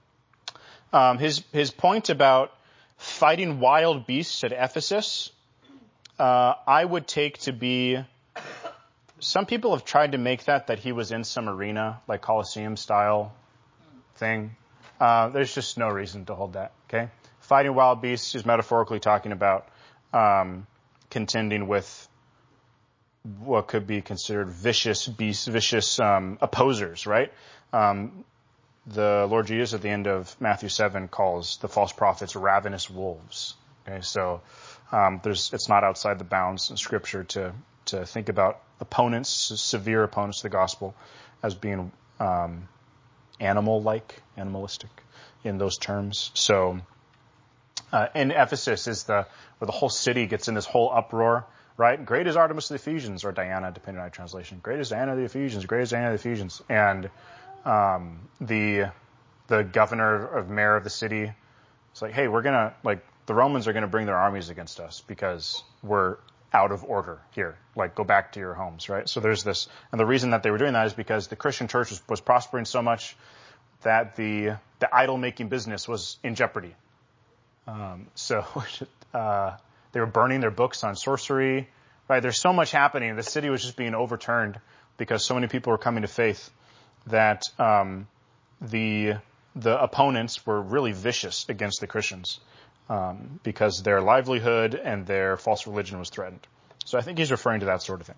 Um, his his point about fighting wild beasts at Ephesus, uh, I would take to be, some people have tried to make that that he was in some arena, like Colosseum style thing. Uh, there's just no reason to hold that, okay? Fighting wild beasts is metaphorically talking about um, contending with what could be considered vicious beasts, vicious um, opposers, right? Um, the Lord Jesus at the end of Matthew seven calls the false prophets ravenous wolves. Okay, so um, there's it's not outside the bounds in Scripture to to think about opponents, severe opponents to the gospel, as being um, animal-like, animalistic in those terms. So uh, in Ephesus is the where the whole city gets in this whole uproar. Right? Great is Artemis of the Ephesians, or Diana, depending on your translation. Great is Diana of the Ephesians. Great is Diana of the Ephesians. And um, the the governor of mayor of the city is like, hey, we're gonna like the Romans are gonna bring their armies against us because we're out of order here. Like, go back to your homes, right? So there's this, and the reason that they were doing that is because the Christian church was, was prospering so much that the the idol making business was in jeopardy. Um, so. Uh, They were burning their books on sorcery, right? There's so much happening. The city was just being overturned because so many people were coming to faith that um, the the opponents were really vicious against the Christians um, because their livelihood and their false religion was threatened. So I think he's referring to that sort of thing.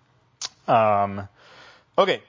Um, okay.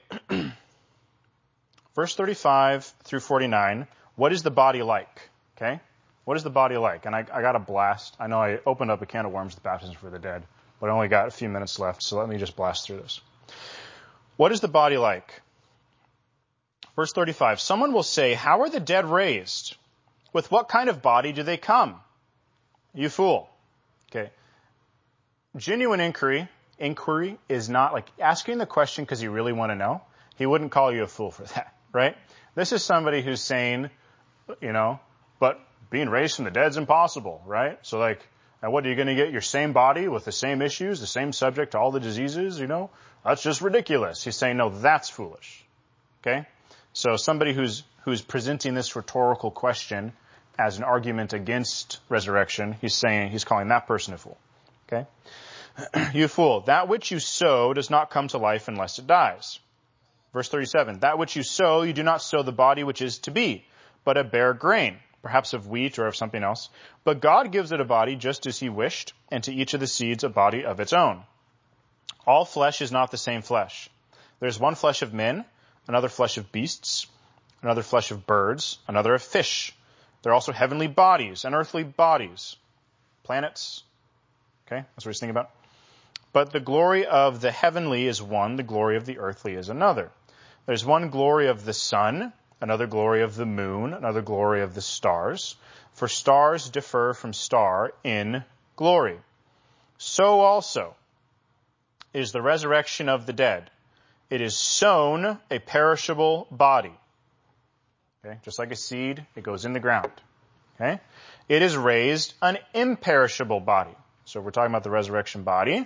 Verse thirty-five through forty-nine. What is the body like? Okay. What is the body like? And I, I got a blast. I know I opened up a can of worms with baptism for the dead, but I only got a few minutes left, so let me just blast through this. What is the body like? Verse thirty-five. Someone will say, how are the dead raised? With what kind of body do they come? You fool. Okay. Genuine inquiry, inquiry is not like asking the question because you really want to know. He wouldn't call you a fool for that, right? This is somebody who's saying, you know, but being raised from the dead is impossible, right? So like, and what, are you going to get your same body with the same issues, the same subject to all the diseases, you know? That's just ridiculous. He's saying, no, that's foolish. Okay? So somebody who's, who's presenting this rhetorical question as an argument against resurrection, he's saying, he's calling that person a fool. Okay? You fool, that which you sow does not come to life unless it dies. Verse thirty-seven, that which you sow, you do not sow the body which is to be, but a bare grain, perhaps of wheat or of something else. But God gives it a body just as he wished, and to each of the seeds a body of its own. All flesh is not the same flesh. There is one flesh of men, another flesh of beasts, another flesh of birds, another of fish. There are also heavenly bodies and earthly bodies. Planets. Okay, that's what he's thinking about. But the glory of the heavenly is one, the glory of the earthly is another. There's one glory of the sun, another glory of the moon, another glory of the stars. For stars differ from star in glory. So also is the resurrection of the dead. It is sown a perishable body. Okay, just like a seed, it goes in the ground. Okay, it is raised an imperishable body. So we're talking about the resurrection body.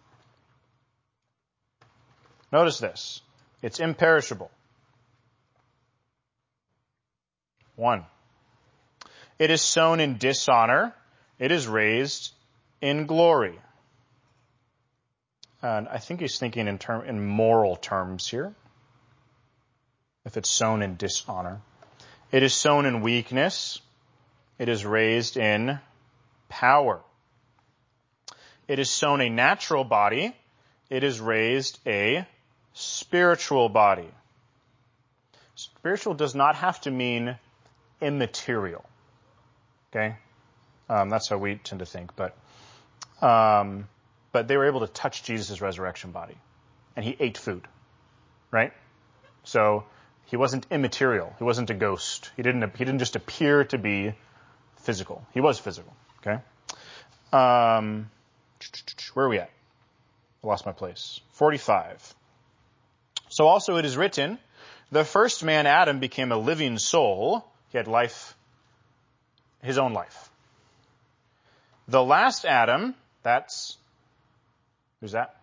Notice this. It's imperishable. One. It is sown in dishonor. It is raised in glory. And I think he's thinking in term in moral terms here. If it's sown in dishonor. It is sown in weakness. It is raised in power. It is sown a natural body. It is raised a spiritual body. Spiritual does not have to mean immaterial. Okay? Um, that's how we tend to think. But um, but they were able to touch Jesus' resurrection body. And he ate food. Right? So he wasn't immaterial. He wasn't a ghost. He didn't he didn't just appear to be physical. He was physical. Okay? Um, where are we at? I lost my place. forty-five. So also it is written, the first man, Adam, became a living soul. He had life, his own life. The last Adam, that's, who's that?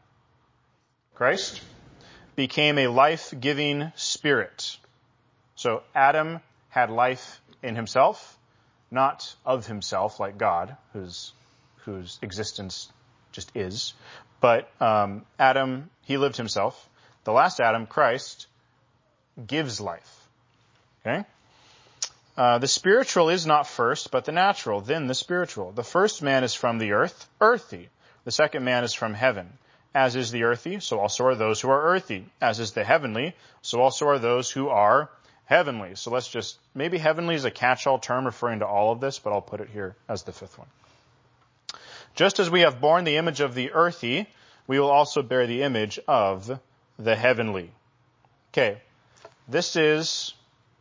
Christ, became a life-giving spirit. So Adam had life in himself, not of himself like God, whose whose existence just is. But um, Adam, he lived himself. The last Adam, Christ, gives life. Okay? Uh, the spiritual is not first, but the natural, then the spiritual. The first man is from the earth, earthy. The second man is from heaven. As is the earthy, so also are those who are earthy. As is the heavenly, so also are those who are heavenly. So let's just, maybe heavenly is a catch-all term referring to all of this, but I'll put it here as the fifth one. Just as we have borne the image of the earthy, we will also bear the image of the heavenly. Okay, this is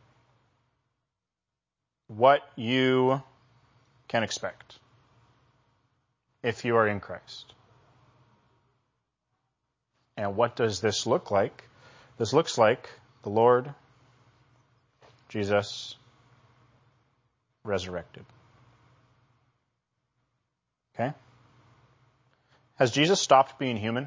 what you can expect if you are in Christ. And what does this look like? This looks like the Lord Jesus resurrected. Okay? Has Jesus stopped being human?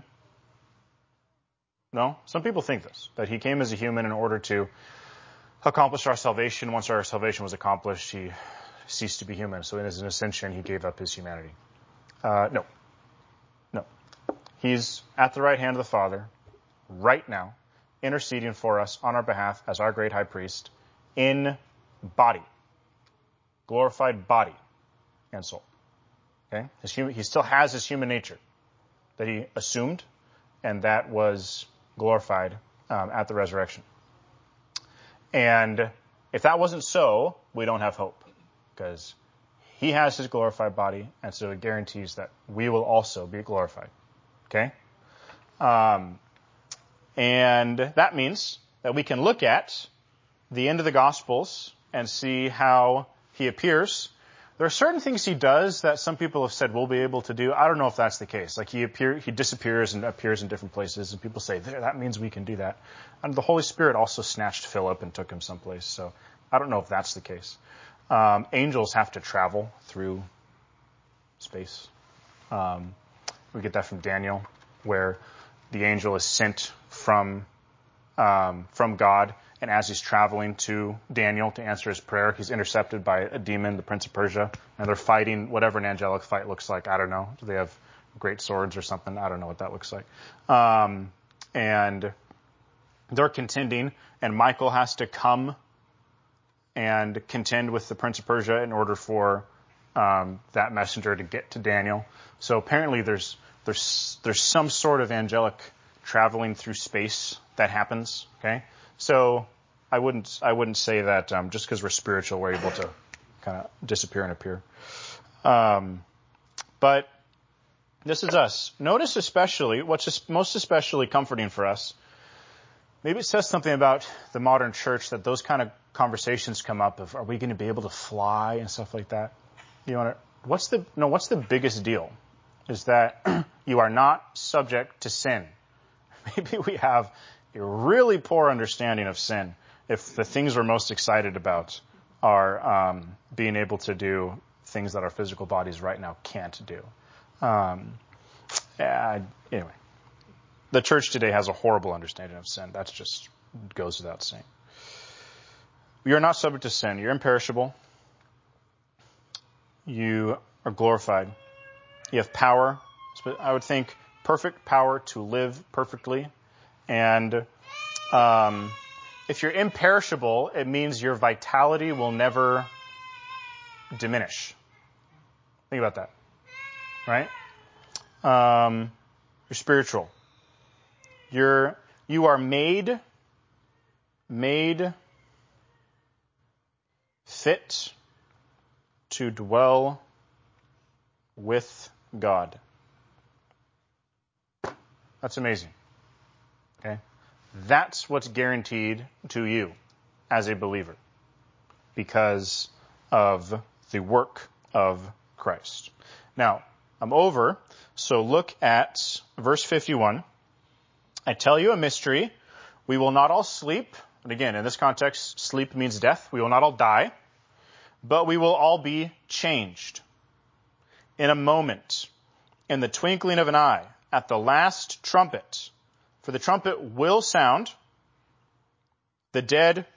No? Some people think this, that he came as a human in order to accomplish our salvation. Once our salvation was accomplished, he ceased to be human. So in his ascension, he gave up his humanity. Uh, no. No. He's at the right hand of the Father right now, interceding for us on our behalf as our great high priest in body, glorified body and soul. Okay? His human, he still has his human nature that he assumed, and that was glorified um, at the resurrection. And if that wasn't so, we don't have hope, because he has his glorified body, and so it guarantees that we will also be glorified. Okay? Um, and that means that we can look at the end of the Gospels and see how he appears. There are certain things he does that some people have said we'll be able to do. I don't know if that's the case. Like he appear, he disappears and appears in different places, and people say, there, that means we can do that. And the Holy Spirit also snatched Philip and took him someplace. So I don't know if that's the case. Um, angels have to travel through space. Um, we get that from Daniel, where the angel is sent from um, from God, and as he's traveling to Daniel to answer his prayer, he's intercepted by a demon, the Prince of Persia, and they're fighting whatever an angelic fight looks like. I don't know. Do they have great swords or something? I don't know what that looks like. Um, and they're contending, and Michael has to come and contend with the Prince of Persia in order for um, that messenger to get to Daniel. So apparently there's there's there's some sort of angelic traveling through space that happens. Okay, so I wouldn't I wouldn't say that um, just because we're spiritual we're able to kind of disappear and appear. Um, but this is us. Notice especially what's most especially comforting for us. Maybe it says something about the modern church that those kind of conversations come up of, are we going to be able to fly and stuff like that? You want to, what's the, no, what's the biggest deal? Is that you are not subject to sin. Maybe we have a really poor understanding of sin if the things we're most excited about are um, being able to do things that our physical bodies right now can't do. Um, uh, anyway. The church today has a horrible understanding of sin. That just goes without saying. You are not subject to sin. You're imperishable. You are glorified. You have power. I would think perfect power to live perfectly. And um, if you're imperishable, it means your vitality will never diminish. Think about that. Right? Um, you're spiritual. You're, you are made, made fit to dwell with God. That's amazing. Okay? That's what's guaranteed to you as a believer because of the work of Christ. Now, I'm over, so look at verse fifty-one. I tell you a mystery. We will not all sleep. And again, in this context, sleep means death. We will not all die, but we will all be changed in a moment, in the twinkling of an eye, at the last trumpet. For the trumpet will sound. The dead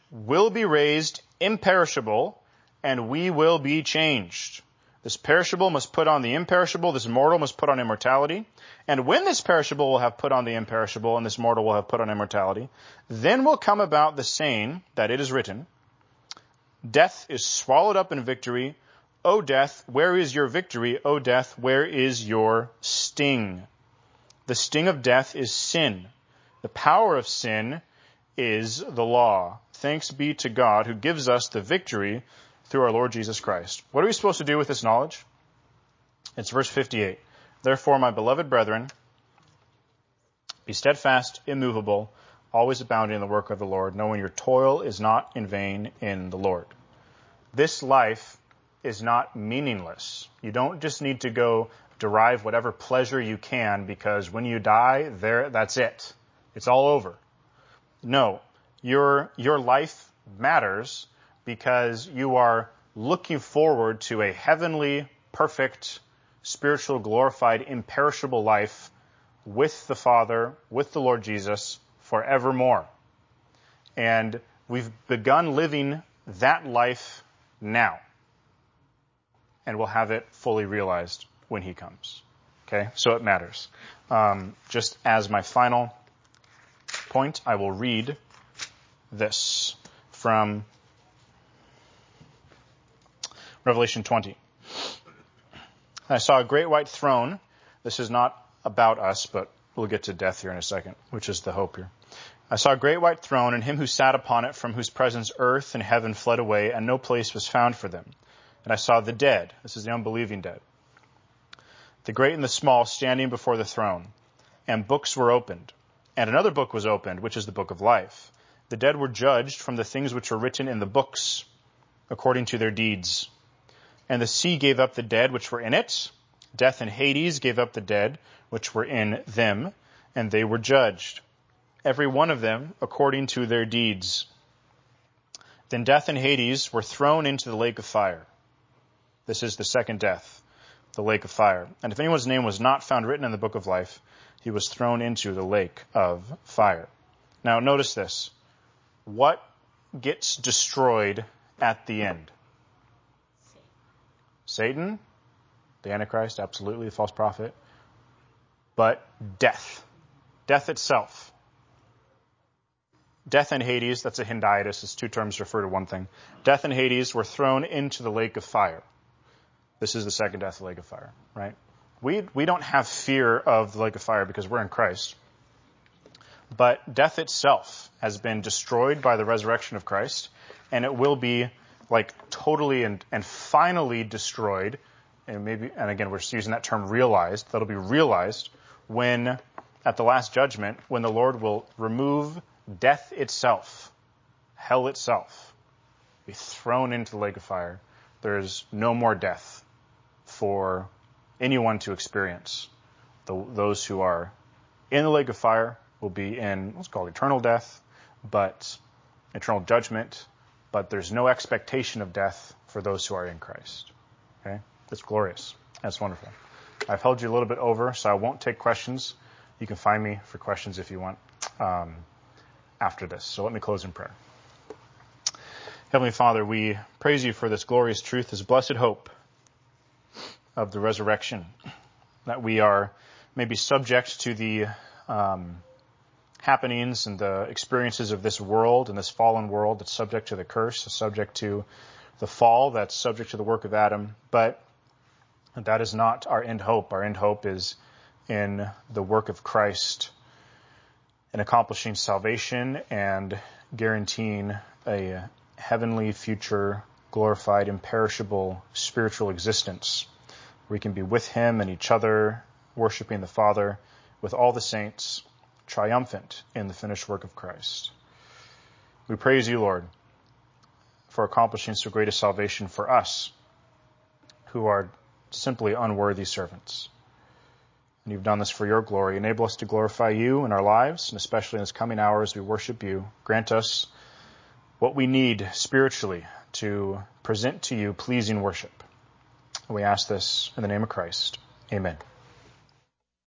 will be raised imperishable, and we will be changed. This perishable must put on the imperishable, this mortal must put on immortality. And when this perishable will have put on the imperishable, and this mortal will have put on immortality, then will come about the saying that it is written, death is swallowed up in victory. O death, where is your victory? O death, where is your sting? The sting of death is sin. The power of sin is the law. Thanks be to God who gives us the victory through our Lord Jesus Christ. What are we supposed to do with this knowledge? It's verse fifty-eight. Therefore, my beloved brethren, be steadfast, immovable, always abounding in the work of the Lord, knowing your toil is not in vain in the Lord. This life is not meaningless. You don't just need to go derive whatever pleasure you can because when you die, there, that's it. It's all over. No, your, your life matters because you are looking forward to a heavenly, perfect, spiritual, glorified, imperishable life with the Father, with the Lord Jesus, forevermore. And we've begun living that life now. And we'll have it fully realized when he comes. Okay? So it matters. Um, just as my final point, I will read this from Revelation twenty. I saw a great white throne. This is not about us, but we'll get to death here in a second, which is the hope here. I saw a great white throne, and him who sat upon it, from whose presence earth and heaven fled away, and no place was found for them. And I saw the dead, this is the unbelieving dead, the great and the small, standing before the throne. And books were opened. And another book was opened, which is the book of life. The dead were judged from the things which were written in the books, according to their deeds. And the sea gave up the dead which were in it. Death and Hades gave up the dead which were in them, and they were judged, every one of them according to their deeds. Then death and Hades were thrown into the lake of fire. This is the second death, the lake of fire. And if anyone's name was not found written in the book of life, he was thrown into the lake of fire. Now notice this. What gets destroyed at the end? Satan, the Antichrist, absolutely, the false prophet. But death. Death itself. Death and Hades, that's a hendiatus, it's two terms refer to one thing. Death and Hades were thrown into the lake of fire. This is the second death, the lake of fire, right? We we don't have fear of the lake of fire because we're in Christ. But death itself has been destroyed by the resurrection of Christ, and it will be like totally and, and finally destroyed, and maybe, and again, we're using that term realized, that'll be realized when, at the last judgment, when the Lord will remove death itself, hell itself, be thrown into the lake of fire. There's no more death for anyone to experience. The, those who are in the lake of fire will be in what's called eternal death, but eternal judgment, but there's no expectation of death for those who are in Christ. Okay? That's glorious. That's wonderful. I've held you a little bit over, so I won't take questions. You can find me for questions if you want um, after this. So let me close in prayer. Heavenly Father, we praise you for this glorious truth, this blessed hope of the resurrection, that we are maybe subject to the um, happenings and the experiences of this world and this fallen world that's subject to the curse, that's subject to the fall, that's subject to the work of Adam. But that is not our end hope. Our end hope is in the work of Christ in accomplishing salvation and guaranteeing a heavenly, future, glorified, imperishable spiritual existence. We can be with him and each other, worshiping the Father with all the saints, triumphant in the finished work of Christ. We praise you, Lord, for accomplishing so great a salvation for us, who are simply unworthy servants. And you've done this for your glory. Enable us to glorify you in our lives, and especially in this coming hour as we worship you. Grant us what we need spiritually to present to you pleasing worship. We ask this in the name of Christ. Amen.